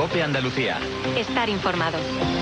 COPE Andalucía. Estar informado.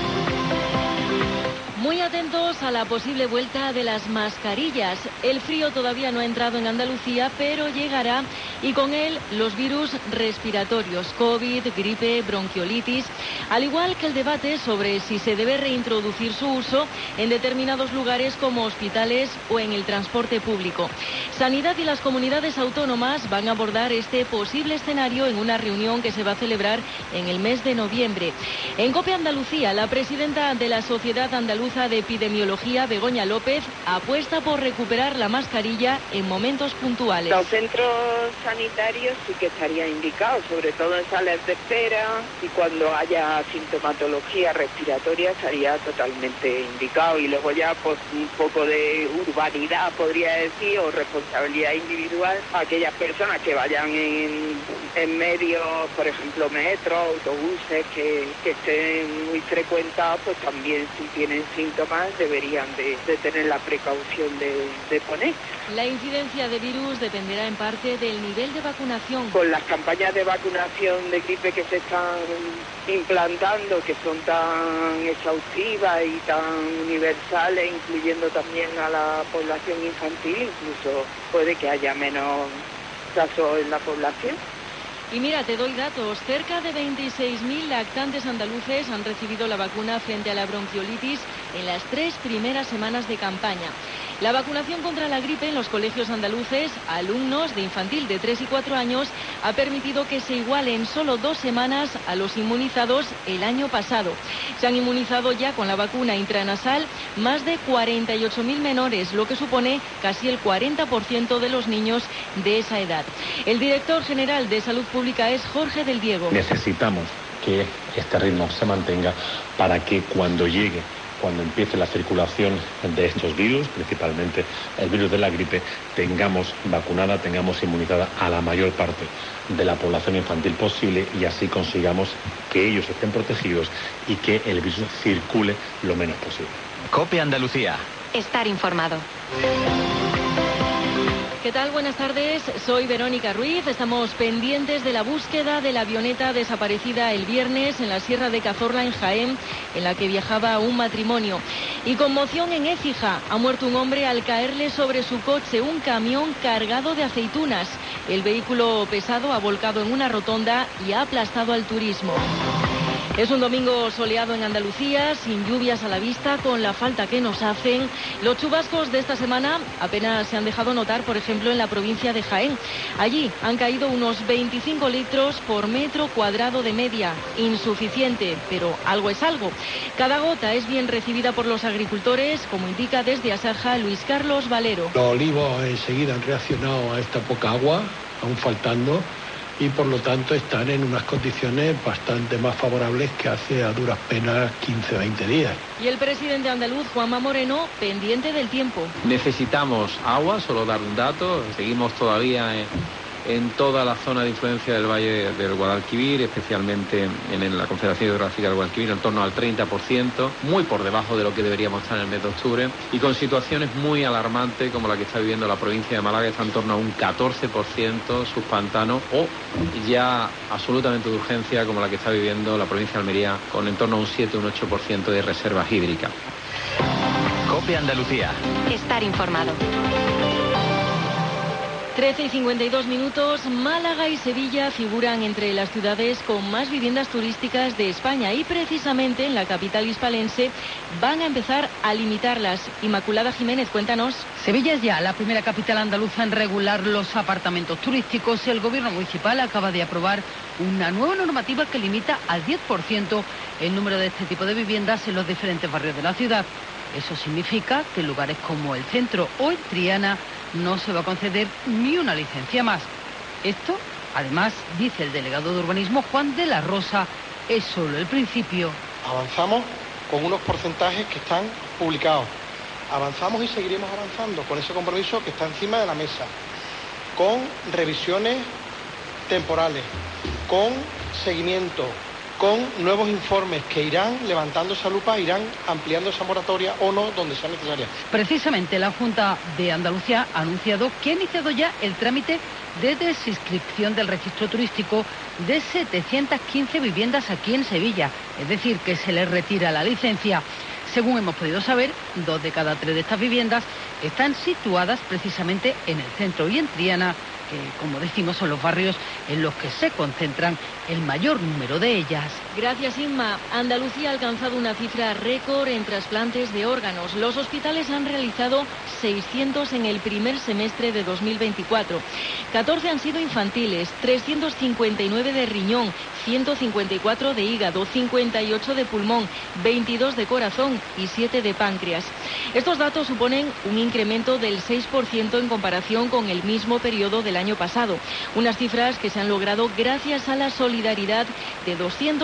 Muy atentos a la posible vuelta de las mascarillas. El frío todavía no ha entrado en Andalucía, pero llegará, y con él los virus respiratorios, COVID, gripe, bronquiolitis, al igual que el debate sobre si se debe reintroducir su uso en determinados lugares como hospitales o en el transporte público. Sanidad y las comunidades autónomas van a abordar este posible escenario en una reunión que se va a celebrar en el mes de noviembre. En COPE Andalucía, la presidenta de la Sociedad Andaluza de Epidemiología, Begoña López, apuesta por recuperar la mascarilla en momentos puntuales. Los centros sanitarios sí que estaría indicado, sobre todo en salas de espera, y cuando haya sintomatología respiratoria estaría totalmente indicado. Y luego ya pues un poco de urbanidad, podría decir, o responsabilidad individual, aquellas personas que vayan en medios, por ejemplo metro, autobuses que estén muy frecuentados, pues también si tienen síntomas deberían de tener la precaución de poner. La incidencia de virus dependerá en parte del nivel de vacunación. Con las campañas de vacunación de gripe que se están implantando, que son tan exhaustivas y tan universales, incluyendo también a la población infantil, incluso puede que haya menos casos en la población. Y mira, te doy datos. Cerca de 26.000 lactantes andaluces han recibido la vacuna frente a la bronquiolitis en las 3 primeras semanas de campaña. La vacunación contra la gripe en los colegios andaluces, alumnos de infantil de 3 y 4 años, ha permitido que se iguale en solo 2 semanas a los inmunizados el año pasado. Se han inmunizado ya con la vacuna intranasal más de 48.000 menores, lo que supone casi el 40% de los niños de esa edad. El director general de Salud Pública es Jorge del Diego. Necesitamos que este ritmo se mantenga para que cuando empiece la circulación de estos virus, principalmente el virus de la gripe, tengamos vacunada, tengamos inmunizada a la mayor parte de la población infantil posible, y así consigamos que ellos estén protegidos y que el virus circule lo menos posible. COPE Andalucía. Estar informado. ¿Qué tal? Buenas tardes, soy Verónica Ruiz. Estamos pendientes de la búsqueda de la avioneta desaparecida el viernes en la Sierra de Cazorla, en Jaén, en la que viajaba un matrimonio. Y conmoción en Écija. Ha muerto un hombre al caerle sobre su coche un camión cargado de aceitunas. El vehículo pesado ha volcado en una rotonda y ha aplastado al turismo. Es un domingo soleado en Andalucía, sin lluvias a la vista, con la falta que nos hacen. Los chubascos de esta semana apenas se han dejado notar, por ejemplo, en la provincia de Jaén. Allí han caído unos 25 litros por metro cuadrado de media. Insuficiente, pero algo es algo. Cada gota es bien recibida por los agricultores, como indica desde Asaja Luis Carlos Valero. Los olivos enseguida han reaccionado a esta poca agua, aún faltando, y por lo tanto están en unas condiciones bastante más favorables que hace a duras penas 15 o 20 días. Y el presidente andaluz, Juanma Moreno, pendiente del tiempo. Necesitamos agua, solo dar un dato, seguimos todavía en toda la zona de influencia del Valle del Guadalquivir, especialmente en la Confederación Hidrográfica del Guadalquivir, en torno al 30%, muy por debajo de lo que deberíamos estar en el mes de octubre, y con situaciones muy alarmantes como la que está viviendo la provincia de Málaga, que está en torno a un 14% sus pantanos, o ya absolutamente de urgencia como la que está viviendo la provincia de Almería, con en torno a un 7 o un 8% de reservas hídricas. COPE Andalucía. Estar informado. 13:52. Málaga y Sevilla figuran entre las ciudades con más viviendas turísticas de España, y precisamente en la capital hispalense van a empezar a limitarlas. Inmaculada Jiménez, cuéntanos. Sevilla es ya la primera capital andaluza en regular los apartamentos turísticos. El gobierno municipal acaba de aprobar una nueva normativa que limita al 10% el número de este tipo de viviendas en los diferentes barrios de la ciudad. Eso significa que en lugares como el Centro o en Triana no se va a conceder ni una licencia más. Esto, además, dice el delegado de urbanismo Juan de la Rosa, es solo el principio. Avanzamos con unos porcentajes que están publicados. Avanzamos y seguiremos avanzando con ese compromiso que está encima de la mesa, con revisiones temporales, con seguimiento, con nuevos informes que irán levantando esa lupa, irán ampliando esa moratoria o no donde sea necesaria. Precisamente la Junta de Andalucía ha anunciado que ha iniciado ya el trámite de desinscripción del registro turístico de 715 viviendas aquí en Sevilla, es decir, que se les retira la licencia. Según hemos podido saber, 2 de cada 3 de estas viviendas están situadas precisamente en el centro y en Triana, que, como decimos, son los barrios en los que se concentran el mayor número de ellas. Gracias, Inma. Andalucía ha alcanzado una cifra récord en trasplantes de órganos. Los hospitales han realizado 600 en el primer semestre de 2024. 14 han sido infantiles, 359 de riñón, 154 de hígado, 58 de pulmón, 22 de corazón y 7 de páncreas. Estos datos suponen un incremento del 6% en comparación con el mismo periodo del año pasado. Unas cifras que se han logrado gracias a la solidaridad de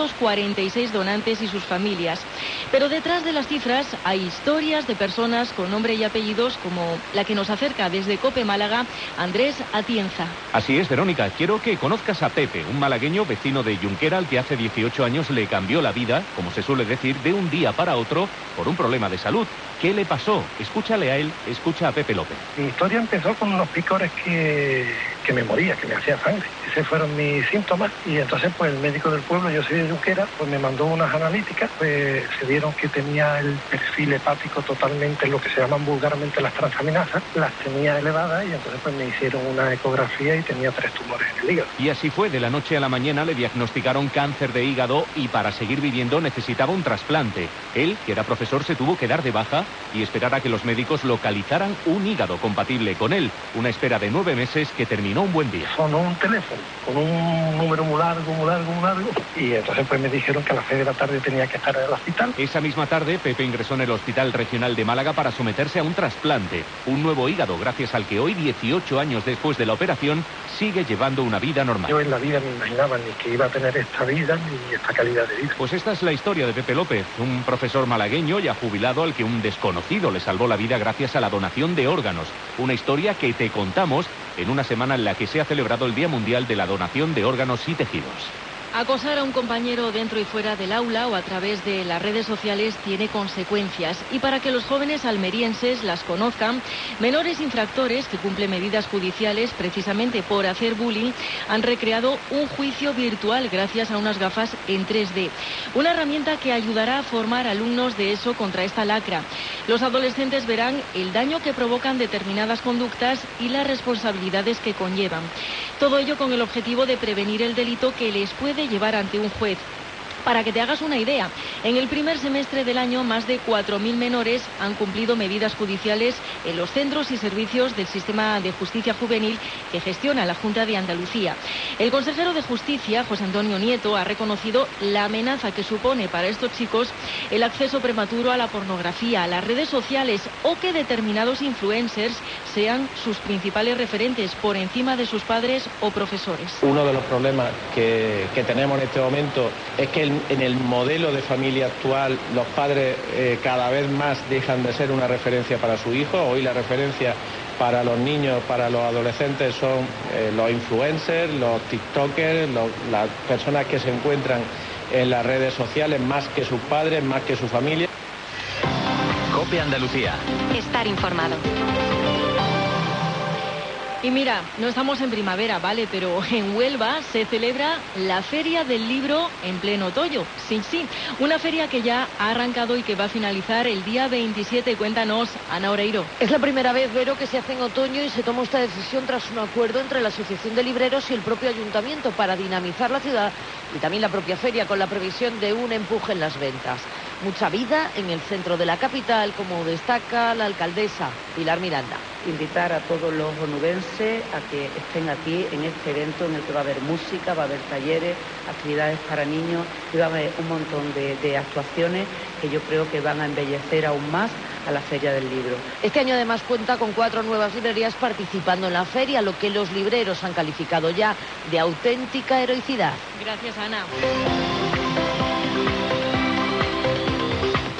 246 donantes y sus familias. Pero detrás de las cifras hay historias de personas con nombre y apellidos, como la que nos acerca desde COPE Málaga, Andrés Atienza. Así es, Verónica. Quiero que conozcas a Pepe, un malagueño vecino de Junquera al que hace 18 años le cambió la vida, como se suele decir, de un día para otro por un problema de salud. ¿Qué le pasó? Escúchale a él, escucha a Pepe López. Mi historia empezó con unos picores que me moría, que me hacía sangre. Esos fueron mis síntomas y entonces pues el médico del pueblo, yo soy de Junquera, pues me mandó unas analíticas, pues se vieron que tenía el perfil hepático totalmente, lo que se llaman vulgarmente las transaminasas, las tenía elevadas y entonces pues me hicieron una ecografía y tenía 3 tumores en el hígado. Y así fue, de la noche a la mañana le diagnosticaron cáncer de hígado y para seguir viviendo necesitaba un trasplante. Él, que era profesor, se tuvo que dar de baja y esperar a que los médicos localizaran un hígado compatible con él. Una espera de 9 meses que terminó un buen día. Sonó un teléfono con un número muy largo, y entonces pues me dijeron que a las 6 de la tarde tenía que estar en el hospital. Esa misma tarde, Pepe ingresó en el Hospital Regional de Málaga para someterse a un trasplante, un nuevo hígado, gracias al que hoy, 18 años después de la operación, sigue llevando una vida normal. Yo en la vida me imaginaba ni que iba a tener esta vida ni esta calidad de vida. Pues esta es la historia de Pepe López, un profesor malagueño ya jubilado al que un desconocido le salvó la vida gracias a la donación de órganos. Una historia que te contamos en una semana en la que se ha celebrado el Día Mundial de la Donación de Órganos y Tejidos. Acosar a un compañero dentro y fuera del aula o a través de las redes sociales tiene consecuencias y para que los jóvenes almerienses las conozcan, menores infractores que cumplen medidas judiciales precisamente por hacer bullying han recreado un juicio virtual gracias a unas gafas en 3D. Una herramienta que ayudará a formar alumnos de ESO contra esta lacra. Los adolescentes verán el daño que provocan determinadas conductas y las responsabilidades que conllevan. Todo ello con el objetivo de prevenir el delito que les puede llevar ante un juez. Para que te hagas una idea, en el primer semestre del año más de 4.000 menores han cumplido medidas judiciales en los centros y servicios del sistema de justicia juvenil que gestiona la Junta de Andalucía. El consejero de Justicia, José Antonio Nieto, ha reconocido la amenaza que supone para estos chicos el acceso prematuro a la pornografía, a las redes sociales o que determinados influencers sean sus principales referentes por encima de sus padres o profesores. Uno de los problemas que tenemos en este momento es que en el modelo de familia actual los padres cada vez más dejan de ser una referencia para su hijo. Hoy la referencia para los niños, para los adolescentes son los influencers, los tiktokers, las personas que se encuentran en las redes sociales más que sus padres, más que su familia. COPE Andalucía. Estar informado. Y mira, no estamos en primavera, ¿vale? Pero en Huelva se celebra la Feria del Libro en pleno otoño. Sí, una feria que ya ha arrancado y que va a finalizar el día 27. Cuéntanos, Ana Oreiro. Es la primera vez, Vero, que se hace en otoño y se toma esta decisión tras un acuerdo entre la Asociación de Libreros y el propio Ayuntamiento para dinamizar la ciudad y también la propia feria con la previsión de un empuje en las ventas. Mucha vida en el centro de la capital, como destaca la alcaldesa Pilar Miranda. Invitar a todos los onubenses a que estén aquí en este evento en el que va a haber música, va a haber talleres, actividades para niños y va a haber un montón de actuaciones que yo creo que van a embellecer aún más a la Feria del Libro. Este año además cuenta con 4 nuevas librerías participando en la feria, lo que los libreros han calificado ya de auténtica heroicidad. Gracias, Ana.